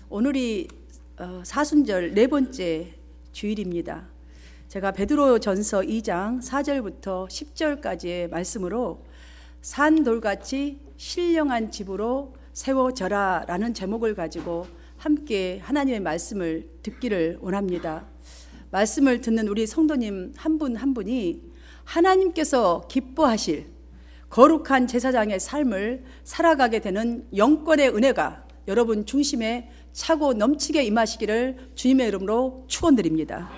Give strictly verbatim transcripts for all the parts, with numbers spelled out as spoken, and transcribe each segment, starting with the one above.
오늘이 사순절 네 번째 주일입니다. 제가 베드로전서 이 장 사 절부터 십 절까지의 말씀으로 산돌같이 신령한 집으로 세워져라 라는 제목을 가지고 함께 하나님의 말씀을 듣기를 원합니다. 말씀을 듣는 우리 성도님 한 분 한 분이 하나님께서 기뻐하실 거룩한 제사장의 삶을 살아가게 되는 영권의 은혜가 여러분 중심에 차고 넘치게 임하시기를 주님의 이름으로 축원드립니다.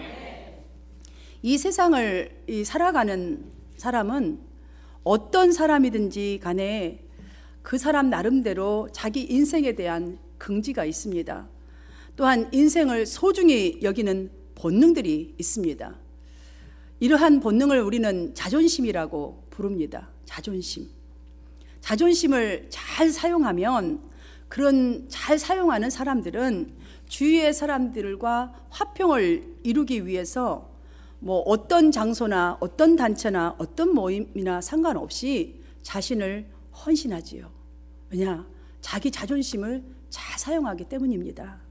이 세상을 살아가는 사람은 어떤 사람이든지 간에 그 사람 나름대로 자기 인생에 대한 긍지가 있습니다. 또한 인생을 소중히 여기는 본능들이 있습니다. 이러한 본능을 우리는 자존심이라고 부릅니다. 자존심. 자존심을 잘 사용하면, 그런 잘 사용하는 사람들은 주위의 사람들과 화평을 이루기 위해서 뭐 어떤 장소나 어떤 단체나 어떤 모임이나 상관없이 자신을 헌신하지요. 왜냐? 자기 자존심을 잘 사용하기 때문입니다.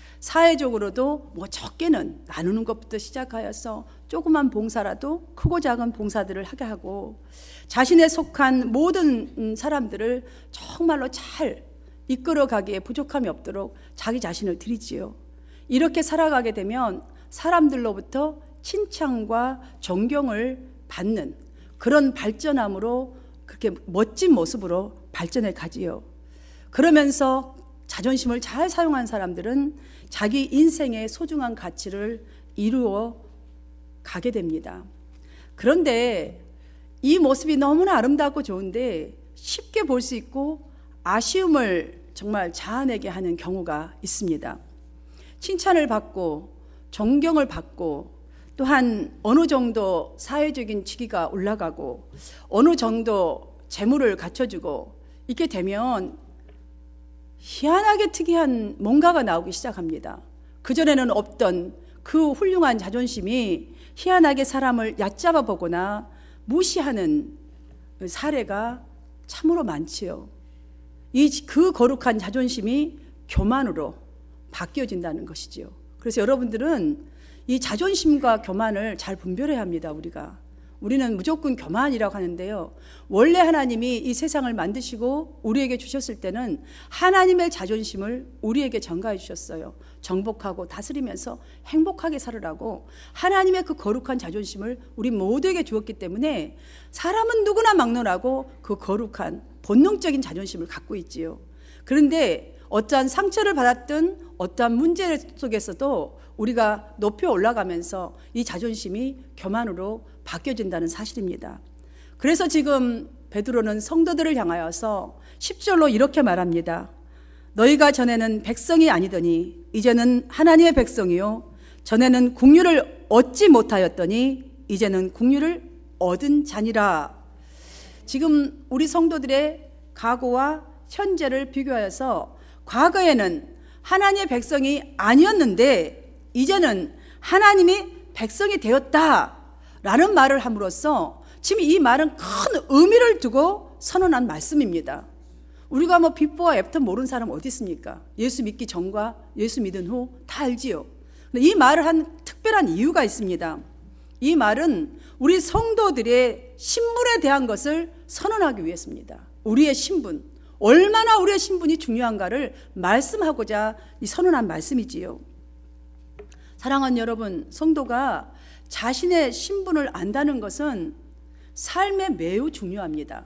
사회적으로도 뭐 적게는 나누는 것부터 시작하여서 조그만 봉사라도 크고 작은 봉사들을 하게 하고, 자신에 속한 모든 사람들을 정말로 잘 이끌어가기에 부족함이 없도록 자기 자신을 드리지요. 이렇게 살아가게 되면 사람들로부터 칭찬과 존경을 받는 그런 발전함으로, 그렇게 멋진 모습으로 발전해 가지요. 그러면서 자존심을 잘 사용한 사람들은 자기 인생의 소중한 가치를 이루어 가게 됩니다. 그런데 이 모습이 너무나 아름답고 좋은데 쉽게 볼 수 있고 아쉬움을 정말 자아내게 하는 경우가 있습니다. 칭찬을 받고 존경을 받고, 또한 어느 정도 사회적인 지위가 올라가고 어느 정도 재물을 갖춰주고 이렇게 되면 희한하게 특이한 뭔가가 나오기 시작합니다. 그전에는 없던 그 훌륭한 자존심이 희한하게 사람을 얕잡아 보거나 무시하는 사례가 참으로 많지요. 이 그 거룩한 자존심이 교만으로 바뀌어진다는 것이지요. 그래서 여러분들은 이 자존심과 교만을 잘 분별해야 합니다. 우리가 우리는 무조건 교만이라고 하는데요, 원래 하나님이 이 세상을 만드시고 우리에게 주셨을 때는 하나님의 자존심을 우리에게 전가해 주셨어요. 정복하고 다스리면서 행복하게 살으라고 하나님의 그 거룩한 자존심을 우리 모두에게 주었기 때문에 사람은 누구나 막론하고 그 거룩한 본능적인 자존심을 갖고 있지요. 그런데 어떠한 상처를 받았든 어떠한 문제 속에서도 우리가 높이 올라가면서 이 자존심이 교만으로 바뀌어진다는 사실입니다. 그래서 지금 베드로는 성도들을 향하여서 십 절로 이렇게 말합니다. 너희가 전에는 백성이 아니더니 이제는 하나님의 백성이요, 전에는 국류를 얻지 못하였더니 이제는 국류를 얻은 자니라. 지금 우리 성도들의 과거와 현재를 비교하여서 과거에는 하나님의 백성이 아니었는데 이제는 하나님이 백성이 되었다라는 말을 함으로써 지금 이 말은 큰 의미를 두고 선언한 말씀입니다. 우리가 뭐 비포와 애프터 모르는 사람 어디 있습니까? 예수 믿기 전과 예수 믿은 후 다 알지요. 근데 이 말을 한 특별한 이유가 있습니다. 이 말은 우리 성도들의 신분에 대한 것을 선언하기 위해서입니다. 우리의 신분, 얼마나 우리의 신분이 중요한가를 말씀하고자 이 선언한 말씀이지요. 사랑하는 여러분, 성도가 자신의 신분을 안다는 것은 삶에 매우 중요합니다.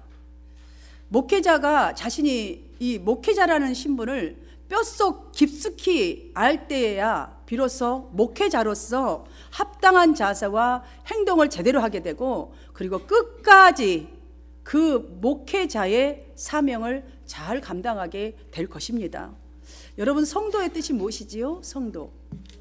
목회자가 자신이 이 목회자라는 신분을 뼛속 깊숙이 알 때에야 비로소 목회자로서 합당한 자세와 행동을 제대로 하게 되고, 그리고 끝까지 그 목회자의 사명을 잘 감당하게 될 것입니다. 여러분, 성도의 뜻이 무엇이지요? 성도,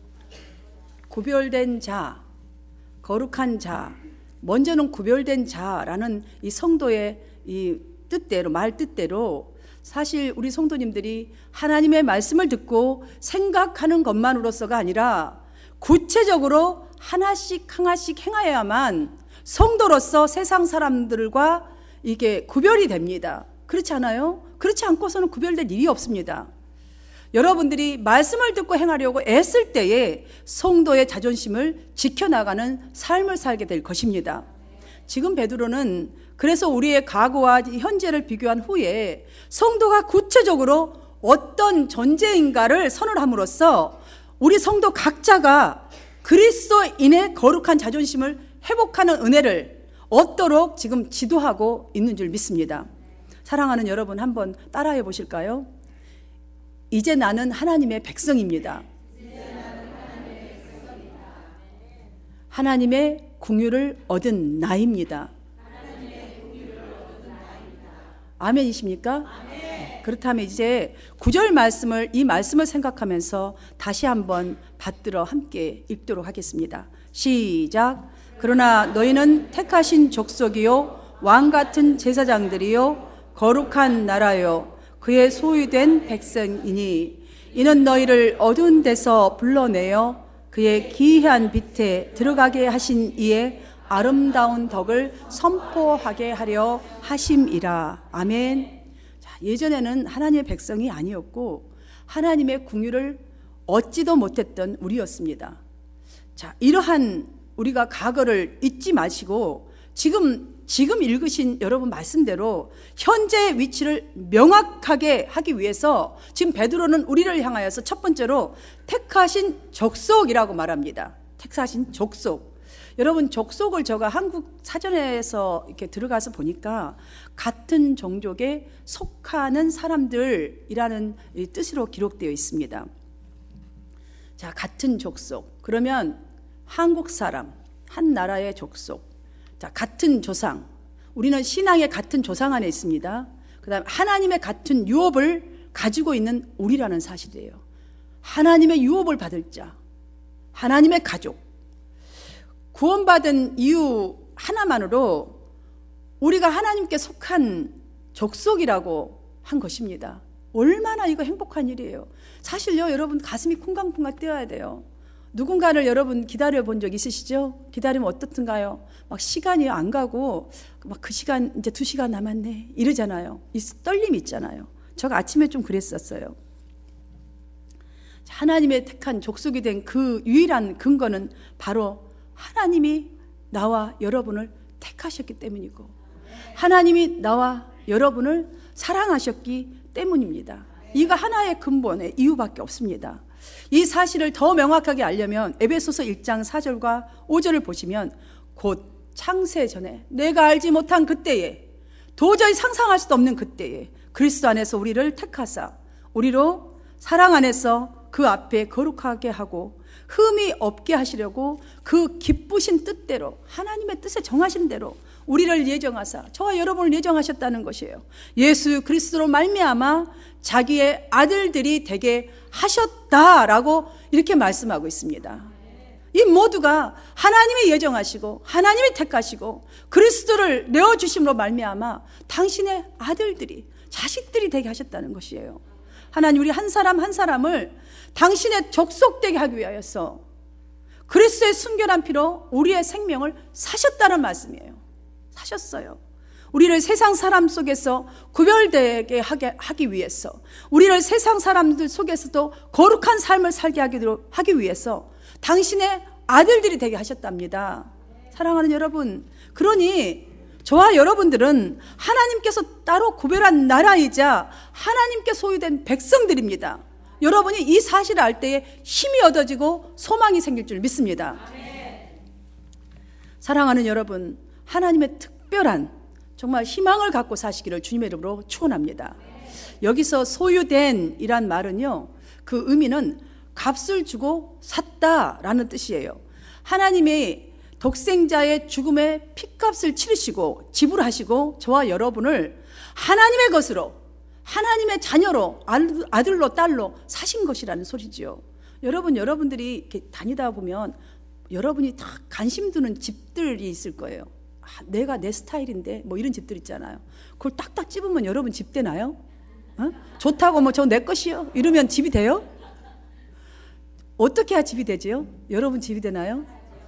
구별된 자, 거룩한 자, 먼저는 구별된 자라는 이 성도의 이 뜻대로, 말 뜻대로 사실 우리 성도님들이 하나님의 말씀을 듣고 생각하는 것만으로서가 아니라 구체적으로 하나씩 하나씩 행하여야만 성도로서 세상 사람들과 이게 구별이 됩니다. 그렇지 않아요? 그렇지 않고서는 구별될 일이 없습니다. 여러분들이 말씀을 듣고 행하려고 애쓸 때에 성도의 자존심을 지켜나가는 삶을 살게 될 것입니다. 지금 베드로는 그래서 우리의 과거와 현재를 비교한 후에 성도가 구체적으로 어떤 존재인가를 선언함으로써 우리 성도 각자가 그리스도인의 거룩한 자존심을 회복하는 은혜를 얻도록 지금 지도하고 있는 줄 믿습니다. 사랑하는 여러분, 한번 따라해 보실까요? 이제 나는 하나님의 백성입니다. 하나님의 긍휼을 얻은 나입니다. 아멘이십니까? 아멘. 그렇다면 이제 구절 말씀을, 이 말씀을 생각하면서 다시 한번 받들어 함께 읽도록 하겠습니다. 시작. 그러나 너희는 택하신 족속이요 왕 같은 제사장들이요 거룩한 나라요 그의 소유된 백성이니 이는 너희를 어두운 데서 불러내어 그의 기이한 빛에 들어가게 하신 이의 아름다운 덕을 선포하게 하려 하심이라. 아멘. 자, 예전에는 하나님의 백성이 아니었고 하나님의 긍휼을 얻지도 못했던 우리였습니다. 자, 이러한 우리가 과거를 잊지 마시고 지금 지금 읽으신 여러분 말씀대로 현재의 위치를 명확하게 하기 위해서 지금 베드로는 우리를 향하여서 첫 번째로 택하신 족속이라고 말합니다. 택하신 족속. 여러분, 족속을 제가 한국 사전에서 이렇게 들어가서 보니까 같은 종족에 속하는 사람들이라는 뜻으로 기록되어 있습니다. 자, 같은 족속. 그러면 한국 사람, 한 나라의 족속. 자, 같은 조상. 우리는 신앙의 같은 조상 안에 있습니다. 그다음 하나님의 같은 유업을 가지고 있는 우리라는 사실이에요. 하나님의 유업을 받을 자, 하나님의 가족. 구원받은 이유 하나만으로 우리가 하나님께 속한 족속이라고 한 것입니다. 얼마나 이거 행복한 일이에요. 사실요, 여러분 가슴이 쿵강쿵강 뛰어야 돼요. 누군가를 여러분 기다려 본 적 있으시죠? 기다리면 어떻든가요? 막 시간이 안 가고 막 그 시간 이제 두 시간 남았네 이러잖아요. 이 떨림이 있잖아요. 제가 아침에 좀 그랬었어요. 하나님의 택한 족속이 된 그 유일한 근거는 바로 하나님이 나와 여러분을 택하셨기 때문이고 하나님이 나와 여러분을 사랑하셨기 때문입니다. 이거 하나의 근본의 이유밖에 없습니다. 이 사실을 더 명확하게 알려면 에베소서 일 장 사 절과 오 절을 보시면 곧 창세 전에 내가 알지 못한 그때에 도저히 상상할 수도 없는 그때에 그리스도 안에서 우리를 택하사 우리로 사랑 안에서 그 앞에 거룩하게 하고 흠이 없게 하시려고 그 기쁘신 뜻대로 하나님의 뜻에 정하신 대로 우리를 예정하사 저와 여러분을 예정하셨다는 것이에요. 예수 그리스도로 말미암아 자기의 아들들이 되게 하셨다라고 이렇게 말씀하고 있습니다. 이 모두가 하나님이 예정하시고 하나님이 택하시고 그리스도를 내어주심으로 말미암아 당신의 아들들이 자식들이 되게 하셨다는 것이에요. 하나님, 우리 한 사람 한 사람을 당신의 족속되게 하기 위하여서 그리스도의 순결한 피로 우리의 생명을 사셨다는 말씀이에요. 사셨어요. 우리를 세상 사람 속에서 구별되게 하게 하기 위해서, 우리를 세상 사람들 속에서도 거룩한 삶을 살게 하기 위해서 당신의 아들들이 되게 하셨답니다. 사랑하는 여러분, 그러니 저와 여러분들은 하나님께서 따로 구별한 나라이자 하나님께 소유된 백성들입니다. 여러분이 이 사실을 알 때에 힘이 얻어지고 소망이 생길 줄 믿습니다. 사랑하는 여러분, 하나님의 특별한 정말 희망을 갖고 사시기를 주님의 이름으로 축원합니다. 여기서 소유된 이란 말은요, 그 의미는 값을 주고 샀다라는 뜻이에요. 하나님이 독생자의 죽음의 핏값을 치르시고 지불하시고 저와 여러분을 하나님의 것으로, 하나님의 자녀로, 아들로 딸로 사신 것이라는 소리지요. 여러분, 여러분들이 이렇게 다니다 보면 여러분이 다 관심 두는 집들이 있을 거예요. 아, 내가 내 스타일인데 뭐 이런 집들 있잖아요. 그걸 딱딱 집으면 여러분 집 되나요? 어? 좋다고 뭐 저 내 것이요 이러면 집이 돼요? 어떻게 해야 집이 되지요? 여러분 집이 되나요?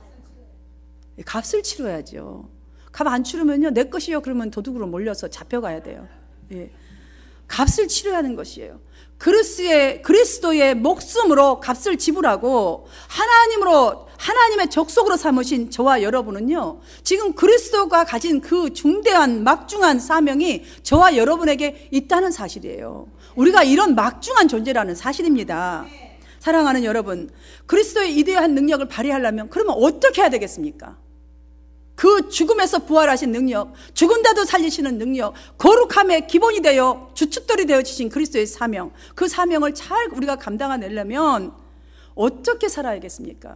값을 치러야죠. 값 안 치르면요, 내 것이요 그러면 도둑으로 몰려서 잡혀가야 돼요. 예. 값을 치러야 하는 것이에요. 그리스도의, 그리스도의 목숨으로 값을 지불하고 하나님으로, 하나님의 족속으로 삼으신 저와 여러분은요, 지금 그리스도가 가진 그 중대한 막중한 사명이 저와 여러분에게 있다는 사실이에요. 우리가 이런 막중한 존재라는 사실입니다. 사랑하는 여러분, 그리스도의 이대한 능력을 발휘하려면 그러면 어떻게 해야 되겠습니까? 그 죽음에서 부활하신 능력, 죽은데도 살리시는 능력, 거룩함의 기본이 되어 주춧돌이 되어 주신 그리스도의 사명, 그 사명을 잘 우리가 감당해내려면 어떻게 살아야겠습니까?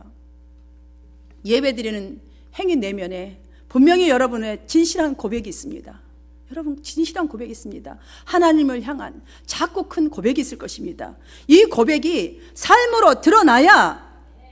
예배드리는 행위 내면에 분명히 여러분의 진실한 고백이 있습니다. 여러분, 진실한 고백이 있습니다. 하나님을 향한 작고 큰 고백이 있을 것입니다. 이 고백이 삶으로 드러나야,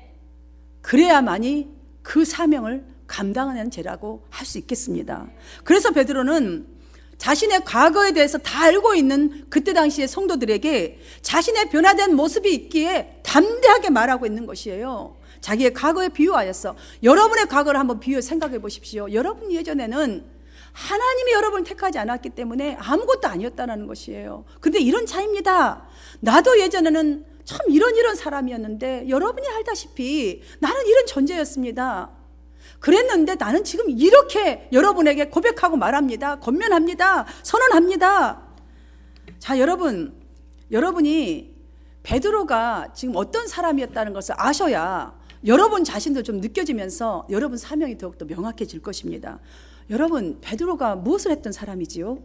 그래야만이 그 사명을 감당하는 죄라고 할 수 있겠습니다. 그래서 베드로는 자신의 과거에 대해서 다 알고 있는 그때 당시의 성도들에게 자신의 변화된 모습이 있기에 담대하게 말하고 있는 것이에요. 자기의 과거에 비유하여서 여러분의 과거를 한번 비유해 생각해 보십시오. 여러분 예전에는 하나님이 여러분을 택하지 않았기 때문에 아무것도 아니었다는 것이에요. 근데 이런 차이입니다. 나도 예전에는 참 이런 이런 사람이었는데 여러분이 알다시피 나는 이런 존재였습니다. 그랬는데 나는 지금 이렇게 여러분에게 고백하고 말합니다. 권면합니다. 선언합니다. 자, 여러분, 여러분이 베드로가 지금 어떤 사람이었다는 것을 아셔야 여러분 자신도 좀 느껴지면서 여러분 사명이 더욱더 명확해질 것입니다. 여러분, 베드로가 무엇을 했던 사람이지요?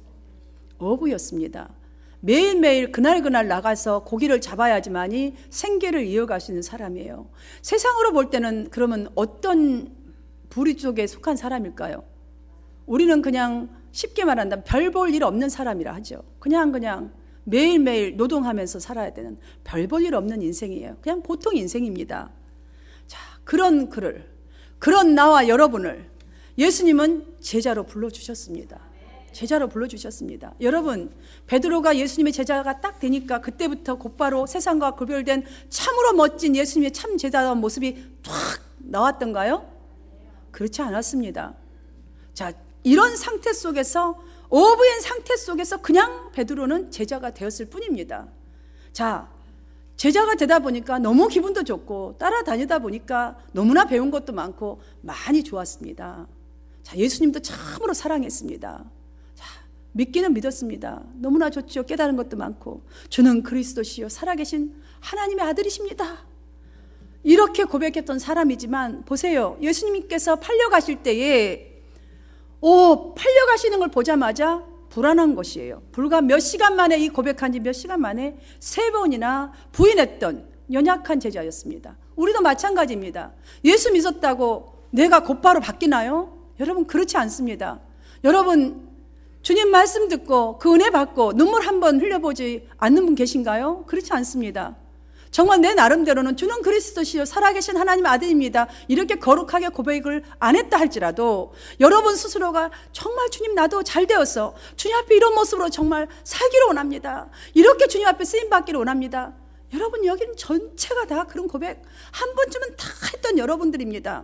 어부였습니다. 매일매일 그날그날 나가서 고기를 잡아야지만이 생계를 이어갈 수 있는 사람이에요. 세상으로 볼 때는 그러면 어떤 부류 쪽에 속한 사람일까요? 우리는 그냥 쉽게 말한다면 별 볼 일 없는 사람이라 하죠. 그냥 그냥 매일매일 노동하면서 살아야 되는 별 볼 일 없는 인생이에요. 그냥 보통 인생입니다. 자, 그런 그를, 그런 나와 여러분을 예수님은 제자로 불러주셨습니다. 제자로 불러주셨습니다. 여러분, 베드로가 예수님의 제자가 딱 되니까 그때부터 곧바로 세상과 구별된 참으로 멋진 예수님의 참 제자다운 모습이 쫙 나왔던가요? 그렇지 않았습니다. 자, 이런 상태 속에서, 어부인 상태 속에서 그냥 베드로는 제자가 되었을 뿐입니다. 자, 제자가 되다 보니까 너무 기분도 좋고 따라다니다 보니까 너무나 배운 것도 많고 많이 좋았습니다. 자, 예수님도 참으로 사랑했습니다. 자, 믿기는 믿었습니다. 너무나 좋죠. 깨달은 것도 많고 주는 그리스도시요 살아계신 하나님의 아들이십니다. 이렇게 고백했던 사람이지만 보세요. 예수님께서 팔려가실 때에 오, 팔려가시는 걸 보자마자 불안한 것이에요. 불과 몇 시간 만에, 이 고백한 지 몇 시간 만에 세 번이나 부인했던 연약한 제자였습니다. 우리도 마찬가지입니다. 예수 믿었다고 내가 곧바로 바뀌나요? 여러분, 그렇지 않습니다. 여러분, 주님 말씀 듣고 그 은혜 받고 눈물 한 번 흘려보지 않는 분 계신가요? 그렇지 않습니다. 정말 내 나름대로는 주는 그리스도시요 살아계신 하나님의 아들입니다. 이렇게 거룩하게 고백을 안 했다 할지라도 여러분 스스로가 정말 주님 나도 잘 되어서 주님 앞에 이런 모습으로 정말 살기를 원합니다. 이렇게 주님 앞에 쓰임받기를 원합니다. 여러분, 여기는 전체가 다 그런 고백 한 번쯤은 다 했던 여러분들입니다.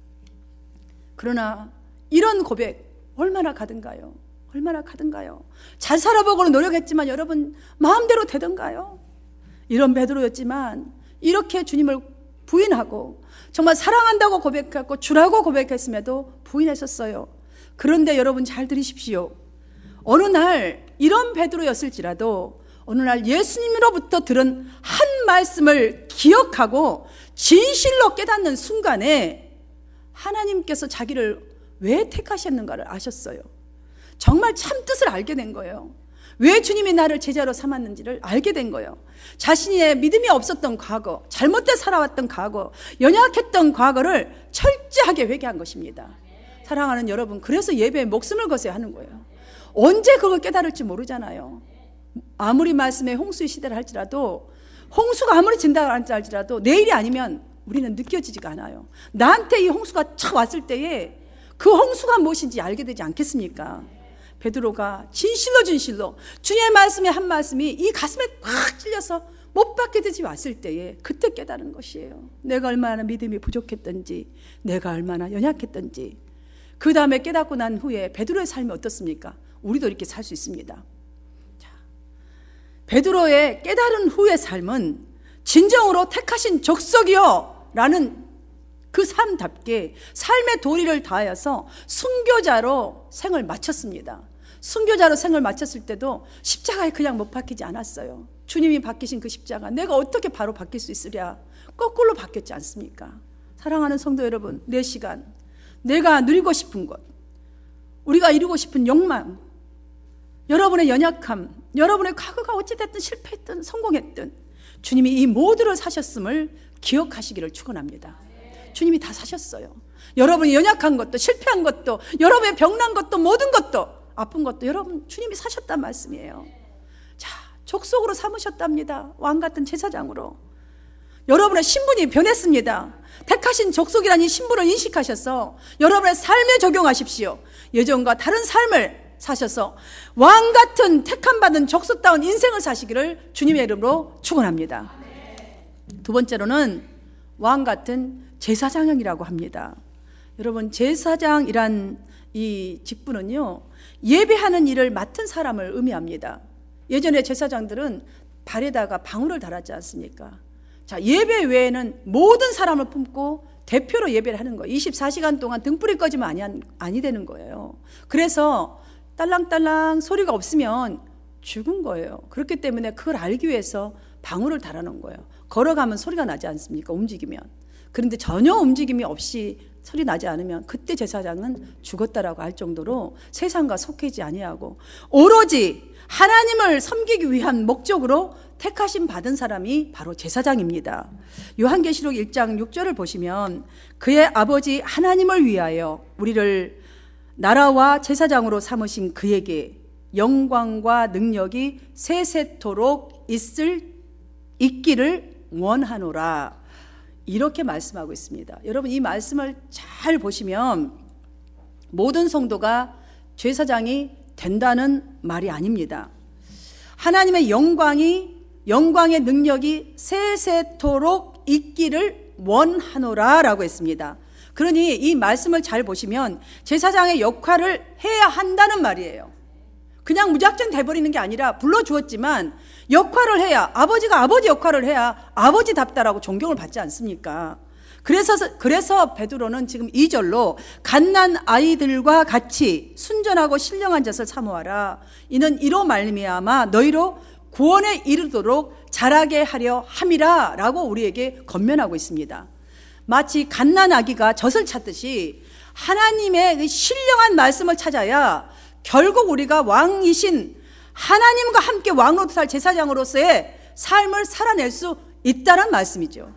그러나 이런 고백 얼마나 가든가요? 얼마나 가든가요? 잘 살아보고는 노력했지만 여러분 마음대로 되던가요? 이런 베드로였지만 이렇게 주님을 부인하고 정말 사랑한다고 고백했고 주라고 고백했음에도 부인했었어요. 그런데 여러분 잘 들으십시오. 어느 날 이런 베드로였을지라도 어느 날 예수님으로부터 들은 한 말씀을 기억하고 진실로 깨닫는 순간에 하나님께서 자기를 왜 택하셨는가를 아셨어요. 정말 참 뜻을 알게 된 거예요. 왜 주님이 나를 제자로 삼았는지를 알게 된 거예요. 자신의 믿음이 없었던 과거, 잘못돼 살아왔던 과거, 연약했던 과거를 철저하게 회개한 것입니다. 사랑하는 여러분, 그래서 예배에 목숨을 거세야 하는 거예요. 언제 그걸 깨달을지 모르잖아요. 아무리 말씀에 홍수의 시대를 할지라도, 홍수가 아무리 진다고 할지라도 내일이 아니면 우리는 느껴지지가 않아요. 나한테 이 홍수가 착 왔을 때에 그 홍수가 무엇인지 알게 되지 않겠습니까? 베드로가 진실로 진실로 주님의 말씀의 한 말씀이 이 가슴에 꽉 찔려서 못 받게 되지 왔을 때에 그때 깨달은 것이에요. 내가 얼마나 믿음이 부족했던지, 내가 얼마나 연약했던지. 그 다음에 깨닫고 난 후에 베드로의 삶이 어떻습니까? 우리도 이렇게 살 수 있습니다. 자, 베드로의 깨달은 후의 삶은 진정으로 택하신 족속이요 라는 그 삶답게 삶의 도리를 다하여서 순교자로 생을 마쳤습니다. 순교자로 생을 마쳤을 때도 십자가에 그냥 못 박히지 않았어요. 주님이 박히신 그 십자가, 내가 어떻게 바로 박힐 수 있으랴, 거꾸로 박혔지 않습니까? 사랑하는 성도 여러분, 내 시간, 내가 누리고 싶은 것, 우리가 이루고 싶은 욕망, 여러분의 연약함, 여러분의 과거가 어찌됐든 실패했든 성공했든 주님이 이 모두를 사셨음을 기억하시기를 축원합니다. 주님이 다 사셨어요. 여러분이 연약한 것도, 실패한 것도, 여러분의 병난 것도, 모든 것도, 아픈 것도 여러분 주님이 사셨단 말씀이에요. 자, 족속으로 삼으셨답니다. 왕같은 제사장으로. 여러분의 신분이 변했습니다. 택하신 족속이라는 이 신분을 인식하셔서 여러분의 삶에 적용하십시오. 예전과 다른 삶을 사셔서 왕같은 택함받은 족속다운 인생을 사시기를 주님의 이름으로 축원합니다. 두 번째로는 왕같은 제사장이라고 합니다. 여러분, 제사장이란 이 직분은요, 예배하는 일을 맡은 사람을 의미합니다. 예전에 제사장들은 발에다가 방울을 달았지 않습니까? 자, 예배 외에는 모든 사람을 품고 대표로 예배를 하는 거예요. 이십사 시간 동안 등불이 꺼지면 아니, 아니 되는 거예요. 그래서 딸랑딸랑 소리가 없으면 죽은 거예요. 그렇기 때문에 그걸 알기 위해서 방울을 달아놓은 거예요. 걸어가면 소리가 나지 않습니까? 움직이면. 그런데 전혀 움직임이 없이 소리 나지 않으면 그때 제사장은 죽었다라고 할 정도로 세상과 속하지 아니하고 오로지 하나님을 섬기기 위한 목적으로 택하심 받은 사람이 바로 제사장입니다. 요한계시록 일 장 육 절을 보시면 그의 아버지 하나님을 위하여 우리를 나라와 제사장으로 삼으신 그에게 영광과 능력이 세세토록 있을 있기를 원하노라, 이렇게 말씀하고 있습니다. 여러분, 이 말씀을 잘 보시면 모든 성도가 제사장이 된다는 말이 아닙니다. 하나님의 영광이, 영광의 능력이 세세토록 있기를 원하노라 라고 했습니다. 그러니 이 말씀을 잘 보시면 제사장의 역할을 해야 한다는 말이에요. 그냥 무작정 돼버리는 게 아니라 불러주었지만 역할을 해야, 아버지가 아버지 역할을 해야 아버지답다라고 존경을 받지 않습니까? 그래서, 그래서 베드로는 지금 이 절로 갓난 아이들과 같이 순전하고 신령한 젖을 사모하라. 이는 이로 말미암아 너희로 구원에 이르도록 자라게 하려 함이라 라고 우리에게 권면하고 있습니다. 마치 갓난 아기가 젖을 찾듯이 하나님의 신령한 말씀을 찾아야 결국 우리가 왕이신 하나님과 함께 왕으로 살 제사장으로서의 삶을 살아낼 수 있다는 말씀이죠.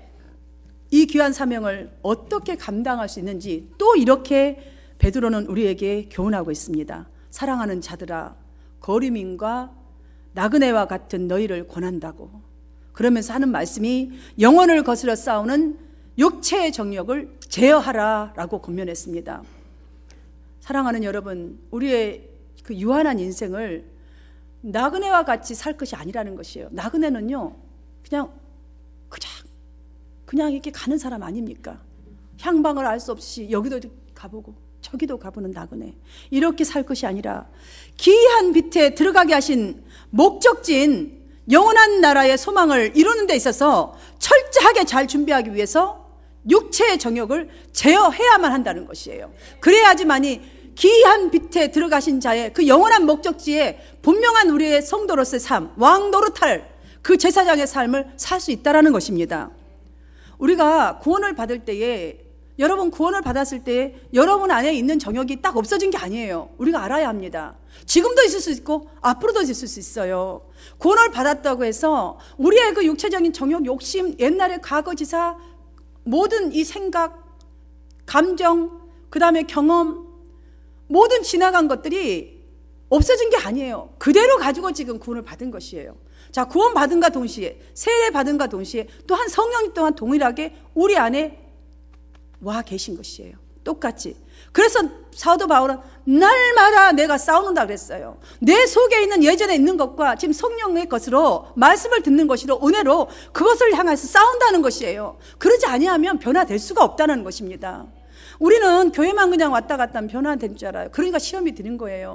이 귀한 사명을 어떻게 감당할 수 있는지 또 이렇게 베드로는 우리에게 교훈하고 있습니다. 사랑하는 자들아, 거류민과 나그네와 같은 너희를 권한다고. 그러면서 하는 말씀이 영혼을 거스려 싸우는 육체의 정욕을 제어하라 라고 권면했습니다. 사랑하는 여러분, 우리의 그 유한한 인생을 나그네와 같이 살 것이 아니라는 것이에요. 나그네는요, 그냥 그냥 그냥 이렇게 가는 사람 아닙니까? 향방을 알 수 없이 여기도 가보고 저기도 가보는 나그네. 이렇게 살 것이 아니라 기이한 빛에 들어가게 하신 목적지인 영원한 나라의 소망을 이루는 데 있어서 철저하게 잘 준비하기 위해서 육체의 정욕을 제어해야만 한다는 것이에요. 그래야지만이 기이한 빛에 들어가신 자의 그 영원한 목적지에 분명한 우리의 성도로서의 삶, 왕 노릇할 그 제사장의 삶을 살 수 있다는 것입니다. 우리가 구원을 받을 때에, 여러분 구원을 받았을 때 여러분 안에 있는 정욕이 딱 없어진 게 아니에요. 우리가 알아야 합니다. 지금도 있을 수 있고 앞으로도 있을 수 있어요. 구원을 받았다고 해서 우리의 그 육체적인 정욕, 욕심, 옛날의 과거지사, 모든 이 생각, 감정, 그 다음에 경험, 모든 지나간 것들이 없어진 게 아니에요. 그대로 가지고 지금 구원을 받은 것이에요. 자, 구원 받은과 동시에, 세례 받은과 동시에 또한 성령님 또한 동일하게 우리 안에 와 계신 것이에요. 똑같이. 그래서 사도 바울은 날마다 내가 싸우는다 그랬어요. 내 속에 있는 예전에 있는 것과 지금 성령의 것으로 말씀을 듣는 것으로 은혜로 그것을 향해서 싸운다는 것이에요. 그러지 아니하면 변화될 수가 없다는 것입니다. 우리는 교회만 그냥 왔다 갔다 하면 변화될 줄 알아요. 그러니까 시험이 드는 거예요.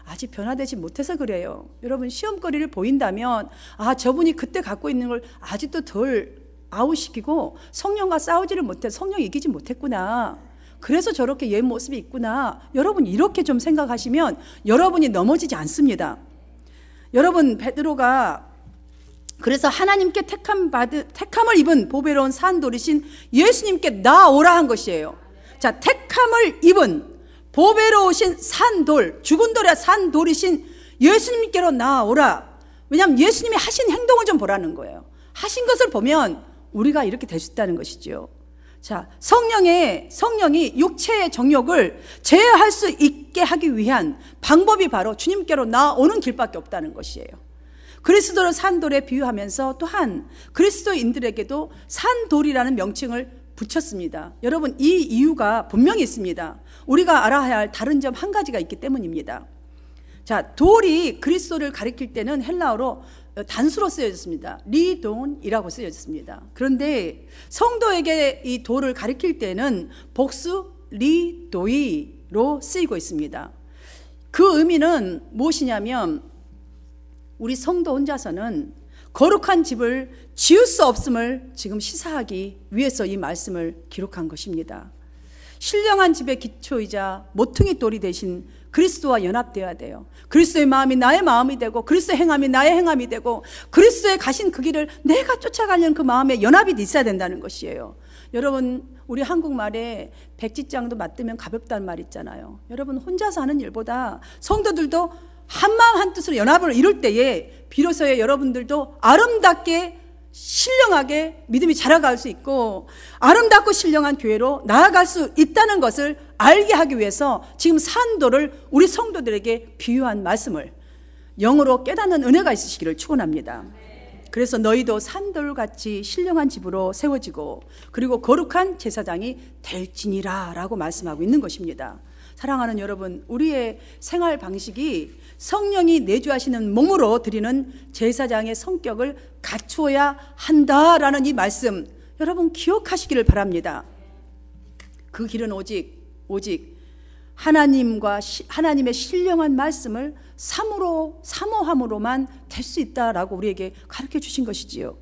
아직 변화되지 못해서 그래요. 여러분, 시험거리를 보인다면 아, 저분이 그때 갖고 있는 걸 아직도 덜 아웃시키고 성령과 싸우지를 못해 성령 이기지 못했구나. 그래서 저렇게 옛 모습이 있구나. 여러분, 이렇게 좀 생각하시면 여러분이 넘어지지 않습니다. 여러분, 베드로가 그래서 하나님께 택함 받은, 택함을 입은 보배로운 산돌이신 예수님께 나오라 한 것이에요. 자, 택함을 입은 보배로우신 산돌, 죽은 돌의 산돌이신 예수님께로 나오라. 왜냐하면 예수님이 하신 행동을 좀 보라는 거예요. 하신 것을 보면 우리가 이렇게 될 수 있다는 것이죠. 자, 성령의, 성령이 육체의 정욕을 제어할 수 있게 하기 위한 방법이 바로 주님께로 나오는 길밖에 없다는 것이에요. 그리스도를 산돌에 비유하면서 또한 그리스도인들에게도 산돌이라는 명칭을 붙였습니다. 여러분, 이 이유가 분명히 있습니다. 우리가 알아야 할 다른 점 한 가지가 있기 때문입니다. 자, 돌이 그리스도를 가리킬 때는 헬라어로 단수로 쓰여졌습니다. 리돈이라고 쓰여졌습니다. 그런데 성도에게 이 돌을 가리킬 때는 복수 리도이로 쓰이고 있습니다. 그 의미는 무엇이냐면 우리 성도 혼자서는 거룩한 집을 지을 수 없음을 지금 시사하기 위해서 이 말씀을 기록한 것입니다. 신령한 집의 기초이자 모퉁이 돌이 되신 그리스도와 연합되어야 돼요. 그리스도의 마음이 나의 마음이 되고 그리스도의 행함이 나의 행함이 되고 그리스도의 가신 그 길을 내가 쫓아가려는 그 마음에 연합이 있어야 된다는 것이에요. 여러분, 우리 한국말에 백지장도 맞들면 가볍다는 말 있잖아요. 여러분, 혼자서 하는 일보다 성도들도 한마음 한뜻으로 연합을 이룰 때에 비로소에 여러분들도 아름답게 신령하게 믿음이 자라갈 수 있고 아름답고 신령한 교회로 나아갈 수 있다는 것을 알게 하기 위해서 지금 산돌을 우리 성도들에게 비유한 말씀을 영으로 깨닫는 은혜가 있으시기를 축원합니다. 그래서 너희도 산돌같이 신령한 집으로 세워지고 그리고 거룩한 제사장이 될지니라 라고 말씀하고 있는 것입니다. 사랑하는 여러분, 우리의 생활 방식이 성령이 내주하시는 몸으로 드리는 제사장의 성격을 갖추어야 한다라는 이 말씀, 여러분 기억하시기를 바랍니다. 그 길은 오직 오직 하나님과 시, 하나님의 신령한 말씀을 사모로 사모함으로만 될 수 있다라고 우리에게 가르쳐 주신 것이지요.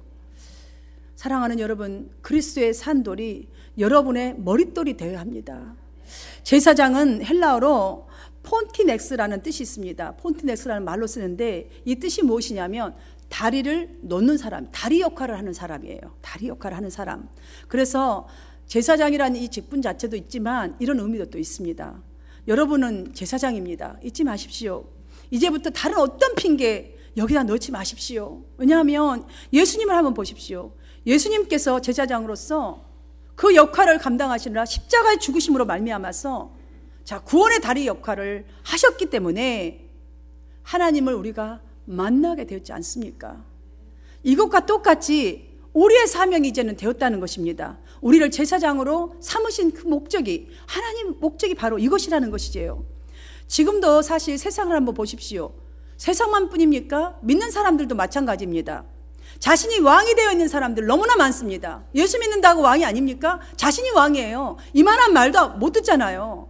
사랑하는 여러분, 그리스도의 산돌이 여러분의 머릿돌이 되어야 합니다. 제사장은 헬라어로 폰티넥스라는 뜻이 있습니다. 폰티넥스라는 말로 쓰는데 이 뜻이 무엇이냐면 다리를 놓는 사람, 다리 역할을 하는 사람이에요. 다리 역할을 하는 사람. 그래서 제사장이라는 이 직분 자체도 있지만 이런 의미도 또 있습니다. 여러분은 제사장입니다. 잊지 마십시오. 이제부터 다른 어떤 핑계 여기다 넣지 마십시오. 왜냐하면 예수님을 한번 보십시오. 예수님께서 제사장으로서 그 역할을 감당하시느라 십자가의 죽으심으로 말미암아서 자, 구원의 다리 역할을 하셨기 때문에 하나님을 우리가 만나게 되었지 않습니까? 이것과 똑같이 우리의 사명이 이제는 되었다는 것입니다. 우리를 제사장으로 삼으신 그 목적이, 하나님 목적이 바로 이것이라는 것이지요. 지금도 사실 세상을 한번 보십시오. 세상만 뿐입니까? 믿는 사람들도 마찬가지입니다. 자신이 왕이 되어 있는 사람들 너무나 많습니다. 예수 믿는다고 왕이 아닙니까? 자신이 왕이에요. 이만한 말도 못 듣잖아요.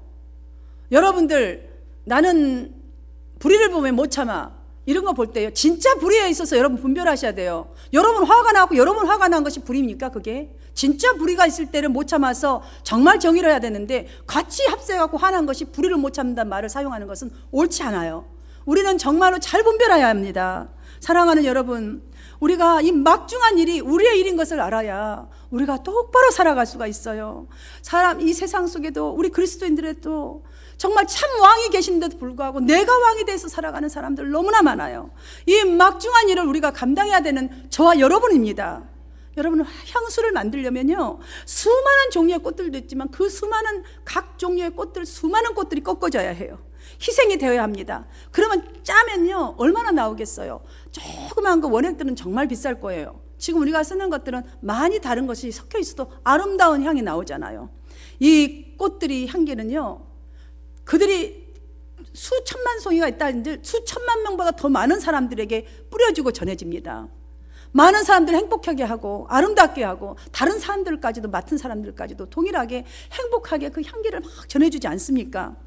여러분들, 나는 불의를 보면 못 참아, 이런 거 볼 때요, 진짜 불의에 있어서 여러분 분별하셔야 돼요. 여러분 화가 나고 여러분 화가 난 것이 불의입니까? 그게 진짜 불의가 있을 때를 못 참아서 정말 정의를 해야 되는데 같이 합세해갖고 화난 것이 불의를 못 참는다는 말을 사용하는 것은 옳지 않아요. 우리는 정말로 잘 분별해야 합니다. 사랑하는 여러분, 우리가 이 막중한 일이 우리의 일인 것을 알아야 우리가 똑바로 살아갈 수가 있어요. 사람, 이 세상 속에도 우리 그리스도인들에도 정말 참 왕이 계신데도 불구하고 내가 왕이 돼서 살아가는 사람들 너무나 많아요. 이 막중한 일을 우리가 감당해야 되는 저와 여러분입니다. 여러분, 향수를 만들려면요, 수많은 종류의 꽃들도 있지만 그 수많은 각 종류의 꽃들, 수많은 꽃들이 꺾어져야 해요. 희생이 되어야 합니다. 그러면 짜면요, 얼마나 나오겠어요? 조그만 거 원액들은 정말 비쌀 거예요. 지금 우리가 쓰는 것들은 많이 다른 것이 섞여 있어도 아름다운 향이 나오잖아요. 이 꽃들이 향기는요, 그들이 수천만 송이가 있다는데 수천만 명보다 더 많은 사람들에게 뿌려지고 전해집니다. 많은 사람들을 행복하게 하고 아름답게 하고 다른 사람들까지도, 맡은 사람들까지도 동일하게 행복하게 그 향기를 막 전해주지 않습니까?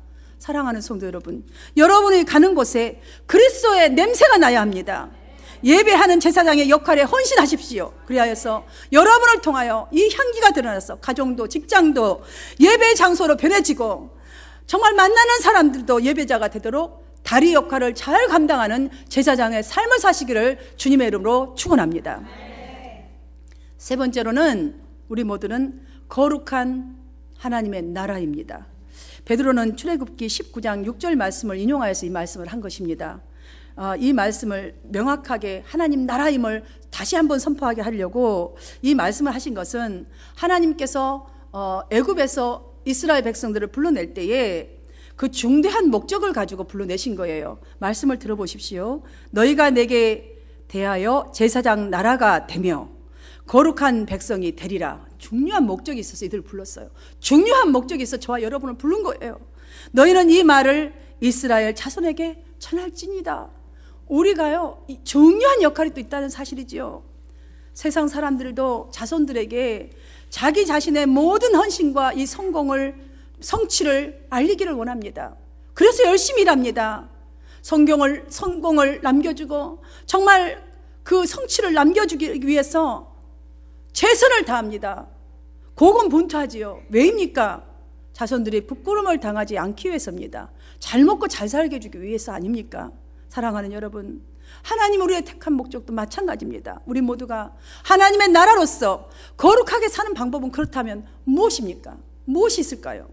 사랑하는 성도 여러분, 여러분이 가는 곳에 그리스도의 냄새가 나야 합니다. 예배하는 제사장의 역할에 헌신하십시오. 그리하여서 여러분을 통하여 이 향기가 드러나서 가정도 직장도 예배 장소로 변해지고 정말 만나는 사람들도 예배자가 되도록 다리 역할을 잘 감당하는 제사장의 삶을 사시기를 주님의 이름으로 축원합니다. 세 번째로는 우리 모두는 거룩한 하나님의 나라입니다. 베드로는 출애굽기 십구 장 육 절 말씀을 인용하여서 이 말씀을 한 것입니다. 어, 이 말씀을 명확하게 하나님 나라임을 다시 한번 선포하게 하려고 이 말씀을 하신 것은 하나님께서 어, 애굽에서 이스라엘 백성들을 불러낼 때에 그 중대한 목적을 가지고 불러내신 거예요. 말씀을 들어보십시오. 너희가 내게 대하여 제사장 나라가 되며 거룩한 백성이 되리라. 중요한 목적이 있어서 이들을 불렀어요. 중요한 목적이 있어 저와 여러분을 부른 거예요. 너희는 이 말을 이스라엘 자손에게 전할지니다. 우리가요, 중요한 역할이 또 있다는 사실이지요. 세상 사람들도 자손들에게 자기 자신의 모든 헌신과 이 성공을, 성취를 알리기를 원합니다. 그래서 열심히 일합니다. 성경을, 성공을 남겨주고 정말 그 성취를 남겨주기 위해서 최선을 다합니다. 고군분투하지요. 왜입니까? 자손들이 부끄러움을 당하지 않기 위해서입니다. 잘 먹고 잘 살게 해주기 위해서 아닙니까? 사랑하는 여러분, 하나님 우리의 택한 목적도 마찬가지입니다. 우리 모두가 하나님의 나라로서 거룩하게 사는 방법은 그렇다면 무엇입니까? 무엇이 있을까요?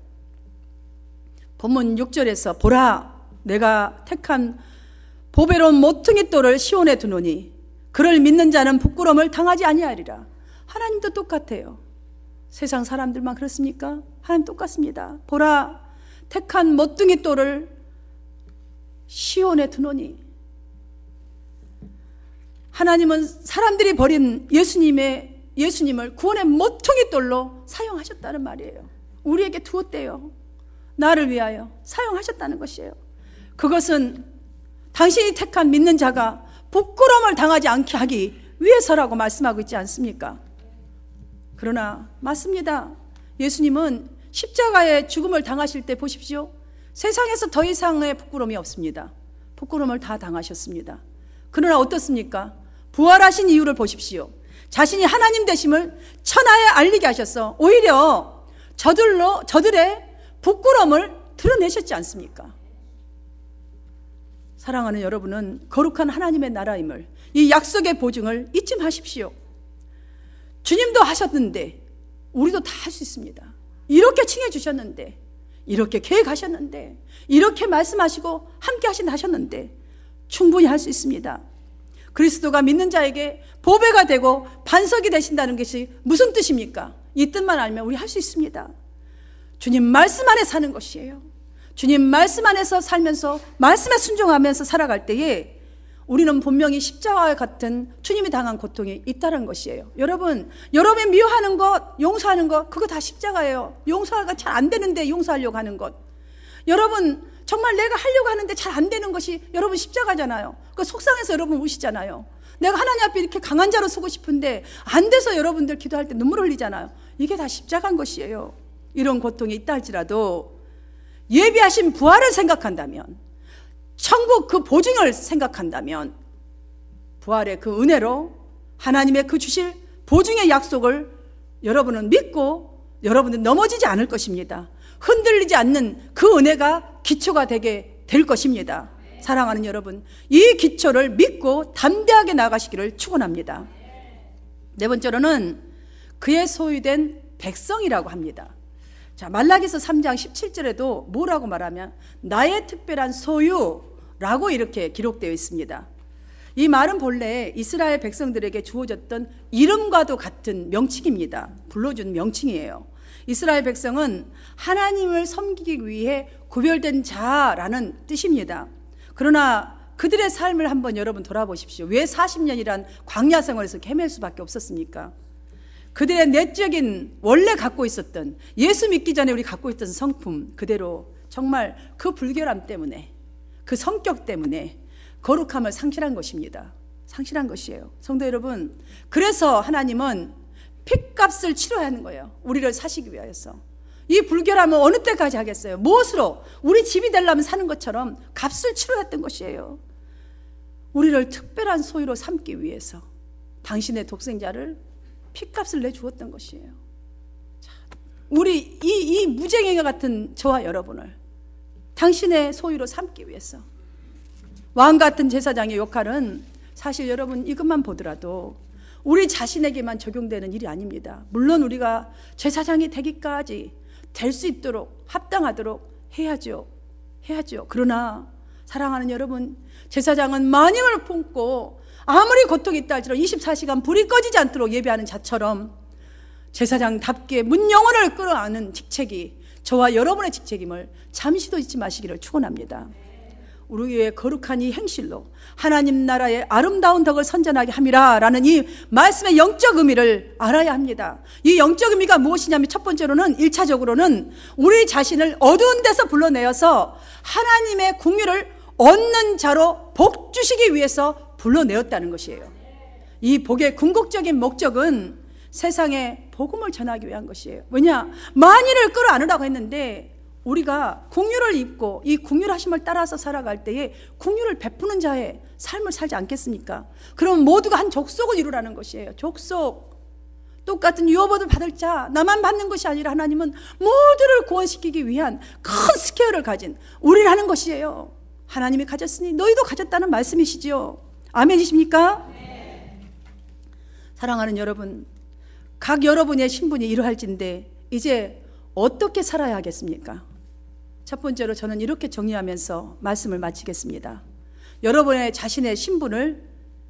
본문 육 절에서 보라, 내가 택한 보배로운 모퉁이 돌을 시온에 두노니 그를 믿는 자는 부끄러움을 당하지 아니하리라. 하나님도 똑같아요. 세상 사람들만 그렇습니까? 하나님 똑같습니다. 보라, 택한 모퉁이 돌을 시온에 두노니. 하나님은 사람들이 버린 예수님의, 예수님을 구원의 모퉁이 돌로 사용하셨다는 말이에요. 우리에게 두었대요. 나를 위하여 사용하셨다는 것이에요. 그것은 당신이 택한 믿는 자가 부끄러움을 당하지 않게 하기 위해서라고 말씀하고 있지 않습니까? 그러나 맞습니다. 예수님은 십자가의 죽음을 당하실 때 보십시오. 세상에서 더 이상의 부끄러움이 없습니다. 부끄러움을 다 당하셨습니다. 그러나 어떻습니까? 부활하신 이유를 보십시오. 자신이 하나님 되심을 천하에 알리게 하셔서 오히려 저들로, 저들의 부끄러움을 드러내셨지 않습니까? 사랑하는 여러분은 거룩한 하나님의 나라임을, 이 약속의 보증을 잊지 마십시오. 주님도 하셨는데 우리도 다 할 수 있습니다. 이렇게 칭해 주셨는데, 이렇게 계획하셨는데, 이렇게 말씀하시고 함께 하신다 하셨는데 충분히 할 수 있습니다. 그리스도가 믿는 자에게 보배가 되고 반석이 되신다는 것이 무슨 뜻입니까? 이 뜻만 알면 우리 할 수 있습니다. 주님 말씀 안에 사는 것이에요. 주님 말씀 안에서 살면서 말씀에 순종하면서 살아갈 때에 우리는 분명히 십자가와 같은 주님이 당한 고통이 있다는 것이에요. 여러분, 여러분이 미워하는 것, 용서하는 것, 그거 다 십자가예요. 용서가 잘 안 되는데 용서하려고 하는 것. 여러분, 정말 내가 하려고 하는데 잘 안 되는 것이 여러분 십자가잖아요. 그 속상해서 여러분 우시잖아요. 내가 하나님 앞에 이렇게 강한 자로 서고 싶은데 안 돼서 여러분들 기도할 때 눈물 흘리잖아요. 이게 다 십자가인 것이에요. 이런 고통이 있다 할지라도 예비하신 부활을 생각한다면, 천국 그 보증을 생각한다면, 부활의 그 은혜로 하나님의 그 주실 보증의 약속을 여러분은 믿고 여러분은 넘어지지 않을 것입니다. 흔들리지 않는 그 은혜가 기초가 되게 될 것입니다. 사랑하는 여러분, 이 기초를 믿고 담대하게 나가시기를 축원합니다. 네 번째로는 그의 소유된 백성이라고 합니다. 자, 말라기서 삼 장 십칠 절에도 뭐라고 말하면 나의 특별한 소유라고 이렇게 기록되어 있습니다. 이 말은 본래 이스라엘 백성들에게 주어졌던 이름과도 같은 명칭입니다. 불러준 명칭이에요. 이스라엘 백성은 하나님을 섬기기 위해 구별된 자라는 뜻입니다. 그러나 그들의 삶을 한번 여러분 돌아보십시오. 왜 사십 년이란 광야 생활에서 헤맬 수밖에 없었습니까? 그들의 내적인 원래 갖고 있었던, 예수 믿기 전에 우리 갖고 있던 성품 그대로 정말 그 불결함 때문에, 그 성격 때문에 거룩함을 상실한 것입니다. 상실한 것이에요. 성도 여러분, 그래서 하나님은 핏값을 치러야 하는 거예요. 우리를 사시기 위하여서. 이 불결함은 어느 때까지 하겠어요? 무엇으로? 우리 집이 되려면 사는 것처럼 값을 치러야 했던 것이에요. 우리를 특별한 소유로 삼기 위해서 당신의 독생자를 핏값을 내주었던 것이에요. 자, 우리 이, 이 무쟁이와 같은 저와 여러분을 당신의 소유로 삼기 위해서 왕 같은 제사장의 역할은 사실 여러분 이것만 보더라도 우리 자신에게만 적용되는 일이 아닙니다. 물론 우리가 제사장이 되기까지 될 수 있도록 합당하도록 해야죠. 해야죠. 그러나 사랑하는 여러분, 제사장은 만인을 품고 아무리 고통이 있다 할지라도 이십사 시간 불이 꺼지지 않도록 예배하는 자처럼 제사장답게 문 영혼을 끌어안는 직책이 저와 여러분의 직책임을 잠시도 잊지 마시기를 축원합니다. 우리의 거룩한 이 행실로 하나님 나라의 아름다운 덕을 선전하게 함이라 라는 이 말씀의 영적 의미를 알아야 합니다. 이 영적 의미가 무엇이냐면 첫 번째로는 일차적으로는 우리 자신을 어두운 데서 불러내어서 하나님의 긍휼을 얻는 자로 복 주시기 위해서 불러내었다는 것이에요. 이 복의 궁극적인 목적은 세상에 복음을 전하기 위한 것이에요. 왜냐? 만인을 끌어안으라고 했는데 우리가 긍휼을 입고 이 긍휼하심을 따라서 살아갈 때에 긍휼을 베푸는 자의 삶을 살지 않겠습니까? 그럼 모두가 한 족속을 이루라는 것이에요. 족속. 똑같은 유업을 받을 자, 나만 받는 것이 아니라 하나님은 모두를 구원시키기 위한 큰 스케일을 가진 우리라는 것이에요. 하나님이 가졌으니 너희도 가졌다는 말씀이시지요. 아멘이십니까? 네. 사랑하는 여러분, 각 여러분의 신분이 이러할진데 이제 어떻게 살아야 하겠습니까? 첫 번째로 저는 이렇게 정리하면서 말씀을 마치겠습니다. 여러분의 자신의 신분을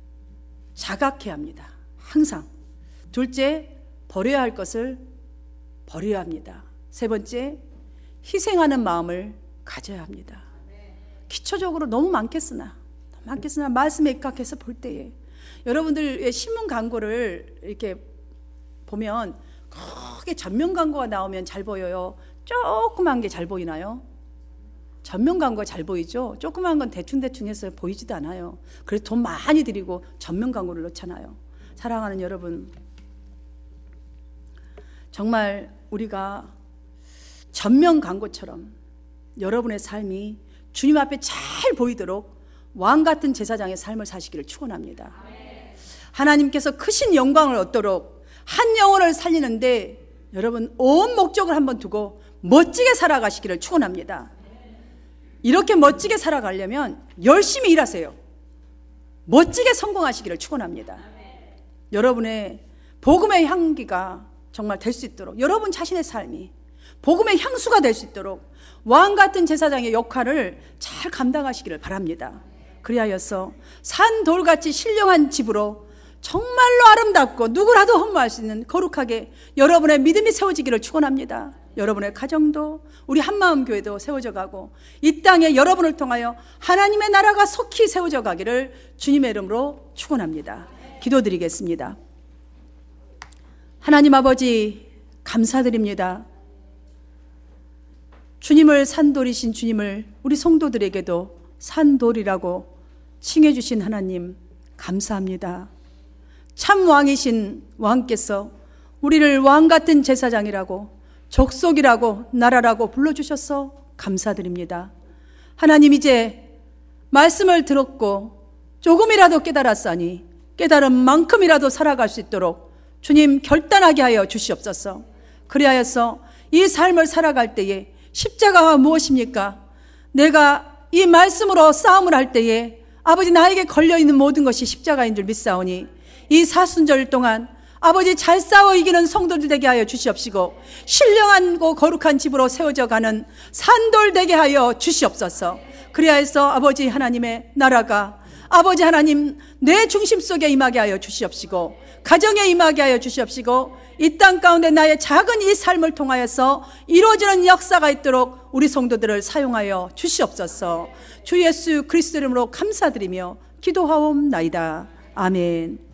자각해야 합니다. 항상. 둘째, 버려야 할 것을 버려야 합니다. 세 번째, 희생하는 마음을 가져야 합니다. 기초적으로 너무 많겠으나 너무 많겠으나 말씀에 입각해서 볼 때에 여러분들의 신문 광고를 이렇게 보면 크게 전면 광고가 나오면 잘 보여요? 조그만 게 잘 보이나요? 전면 광고가 잘 보이죠? 조그만 건 대충대충 해서 보이지도 않아요. 그래서 돈 많이 들이고 전면 광고를 넣잖아요. 사랑하는 여러분, 정말 우리가 전면 광고처럼 여러분의 삶이 주님 앞에 잘 보이도록 왕 같은 제사장의 삶을 사시기를 축원합니다. 하나님께서 크신 영광을 얻도록 한 영혼을 살리는데 여러분 온 목적을 한번 두고 멋지게 살아가시기를 축원합니다. 이렇게 멋지게 살아가려면 열심히 일하세요. 멋지게 성공하시기를 축원합니다. 여러분의 복음의 향기가 정말 될 수 있도록, 여러분 자신의 삶이 복음의 향수가 될 수 있도록 왕 같은 제사장의 역할을 잘 감당하시기를 바랍니다. 그리하여서 산돌같이 신령한 집으로 정말로 아름답고 누구라도 흠모할 수 있는 거룩하게 여러분의 믿음이 세워지기를 축원합니다. 여러분의 가정도 우리 한마음교회도 세워져 가고 이 땅에 여러분을 통하여 하나님의 나라가 속히 세워져 가기를 주님의 이름으로 축원합니다. 기도드리겠습니다. 하나님 아버지 감사드립니다. 주님을 산돌이신 주님을 우리 성도들에게도 산돌이라고 칭해 주신 하나님 감사합니다. 참 왕이신 왕께서 우리를 왕 같은 제사장이라고 족속이라고 나라라고 불러주셔서 감사드립니다. 하나님, 이제 말씀을 들었고 조금이라도 깨달았사니 깨달은 만큼이라도 살아갈 수 있도록 주님 결단하게 하여 주시옵소서. 그리하여서 이 삶을 살아갈 때에 십자가가 무엇입니까? 내가 이 말씀으로 싸움을 할 때에 아버지 나에게 걸려있는 모든 것이 십자가인 줄 믿사오니 이 사순절 동안 아버지 잘 싸워 이기는 성도들 되게 하여 주시옵시고 신령하고 거룩한 집으로 세워져 가는 산돌 되게 하여 주시옵소서. 그리하여서 아버지 하나님의 나라가 아버지 하나님 내 중심 속에 임하게 하여 주시옵시고 가정에 임하게 하여 주시옵시고 이 땅 가운데 나의 작은 이 삶을 통하여서 이루어지는 역사가 있도록 우리 성도들을 사용하여 주시옵소서. 주 예수 그리스도 이름으로 감사드리며 기도하옵나이다. 아멘.